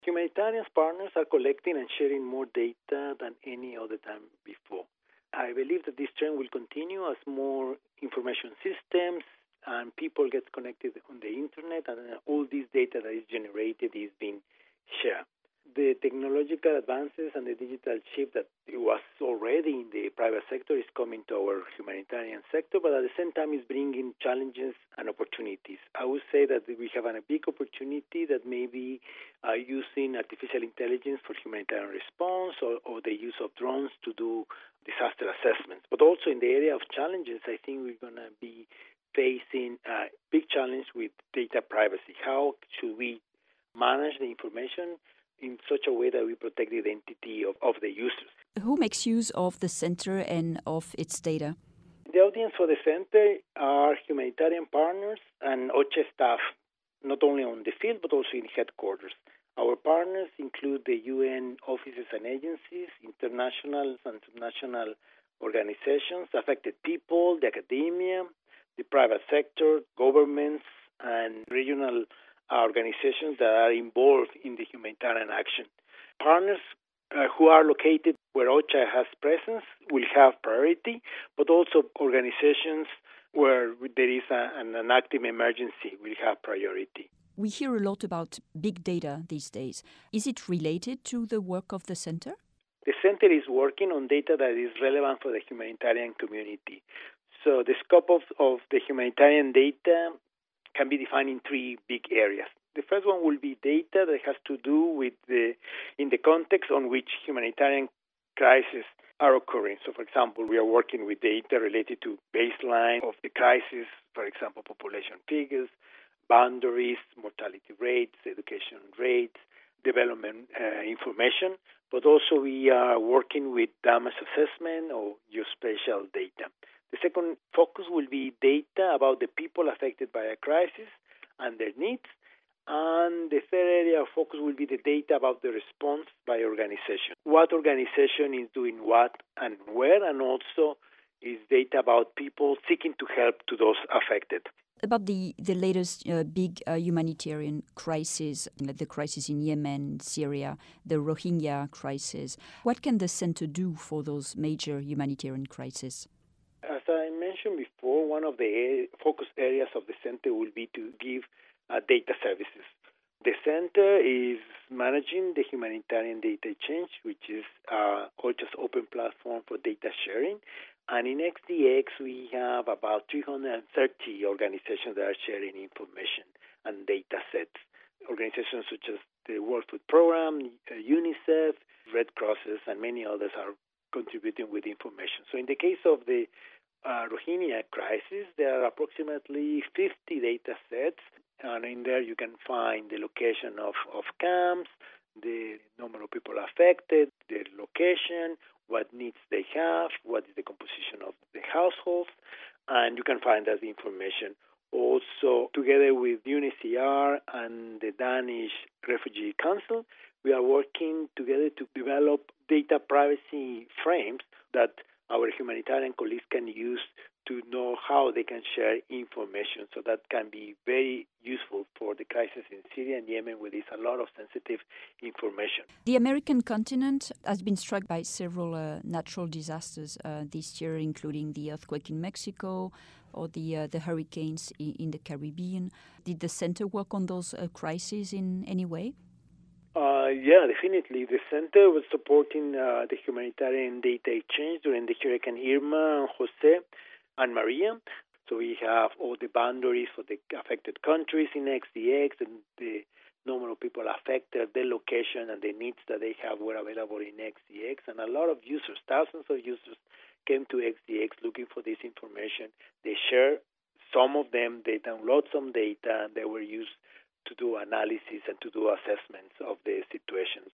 Humanitarian partners are collecting and sharing more data than any other time before. I believe that this trend will continue as more information systems and people get connected on the internet, and all this data that is generated is being shared. The technological advances and the digital shift that was already in the private sector is coming to our humanitarian sector, but at the same time is bringing challenges and opportunities. I would say that we have a big opportunity that maybe using artificial intelligence for humanitarian response or the use of drones to do disaster assessments. But also in the area of challenges, I think we're going to be facing a big challenge with data privacy. How should we manage the information in such a way that we protect the identity of the users? Who makes use of the center and of its data? The audience for the center are humanitarian partners and OCHA staff, not only on the field but also in headquarters. Our partners include the UN offices and agencies, international and subnational organizations, affected people, the academia, the private sector, governments, and regional organizations that are involved in the humanitarian action. Partners who are located where OCHA has presence will have priority, but also organizations where there is an active emergency will have priority. We hear a lot about big data these days. Is it related to the work of the center? The center is working on data that is relevant for the humanitarian community. So the scope of the humanitarian data can be defined in three big areas. The first one will be data that has to do with in the context on which humanitarian crises are occurring. So, for example, we are working with data related to baseline of the crisis, for example, population figures, boundaries, mortality rates, education rates, development information, but also we are working with damage assessment or geospatial data. The second focus will be data about the people affected by a crisis and their needs. And the third area of focus will be the data about the response by organization. What organization is doing what and where, and also is data about people seeking to help to those affected. About the latest big humanitarian crisis, like the crisis in Yemen, Syria, the Rohingya crisis, what can the center do for those major humanitarian crises? As I mentioned before, one of the focus areas of the center will be to give data services. The center is managing the humanitarian data exchange, which is OCHA's open platform for data sharing. And in XDX, we have about 330 organizations that are sharing information and data sets. Organizations such as the World Food Program, UNICEF, Red Crosses, and many others are contributing with information. So in the case of the Rohingya crisis, there are approximately 50 data sets, and in there you can find the location of camps, the number of people affected, their location, what needs they have, what is the composition of the households, and you can find that information. Also, together with UNHCR and the Danish Refugee Council, we are working together to develop data privacy frames that our humanitarian colleagues can use to know how they can share information. So that can be very useful for the crisis in Syria and Yemen, where there's a lot of sensitive information. The American continent has been struck by several natural disasters this year, including the earthquake in Mexico or the hurricanes in the Caribbean. Did the center work on those crises in any way? Yeah, definitely. The center was supporting the humanitarian data exchange during the Hurricane Irma, Jose, and Maria. So we have all the boundaries for the affected countries in XDX, and the number of people affected, their location, and the needs that they have were available in XDX. And a lot of users, thousands of users, came to XDX looking for this information. They share some of them, they download some data, and they were used to do analysis and to do assessments of the situations.